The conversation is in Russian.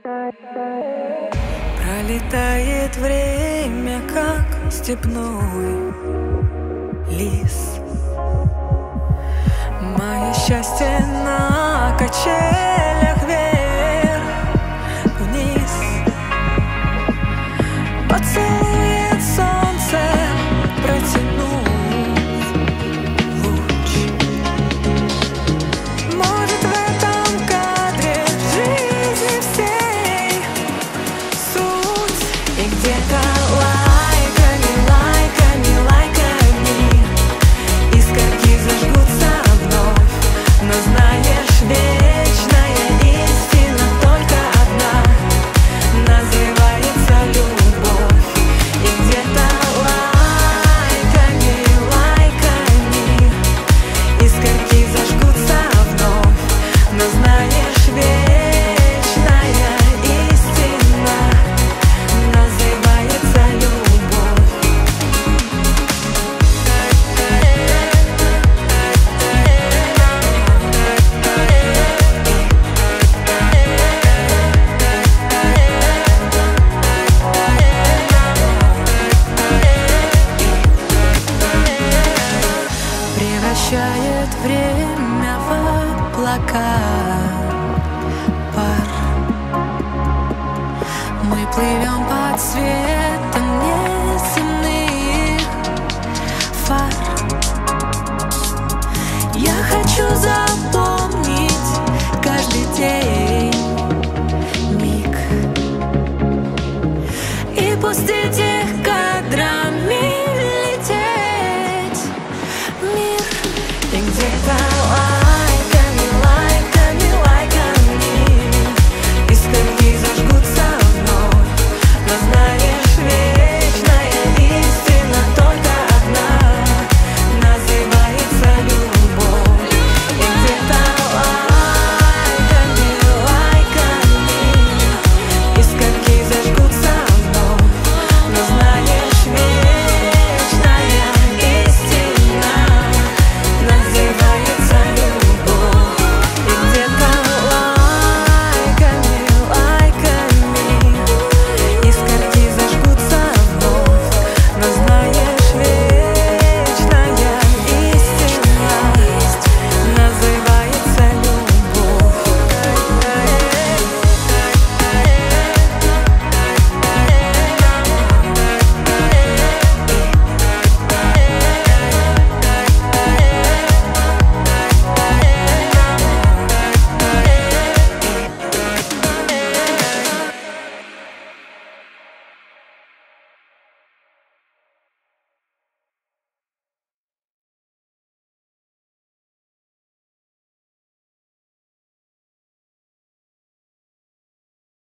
Пролетает время, как степной лис. Мое счастье на качелях вверх-вниз. Поцелует солнце, протянув луч. Может, в этом кадре жизни всей суть. И где-то лайками, лайками, лайками искорки зажгутся вновь. Но знаешь, вечная истина только одна называется любовь. И где-то лайками, лайками искорки зажгутся вновь. Но знаешь, вечная истина называется любовь. Превращает время в облака, пар. Мы плывем под светом неземных фар. Я хочу запомнить каждый день, миг и пустить